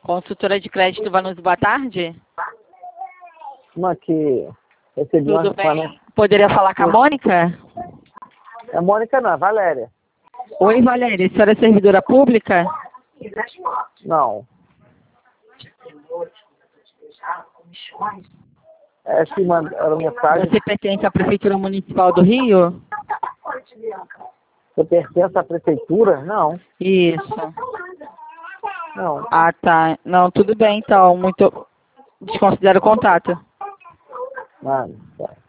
Consultora de crédito Vanucci, boa tarde. Uma que recebi Tudo uma... bem? Poderia falar com a Mônica? É Mônica não, é Valéria. Oi, Valéria, a senhora é servidora pública? Não. É que mandaram mensagem. Você pertence à Prefeitura Municipal do Rio? Você pertence à prefeitura? Não. Isso. Não. Ah, tá. Não, tudo bem, então. Muito... Desconsidero o contato. Mano, tá.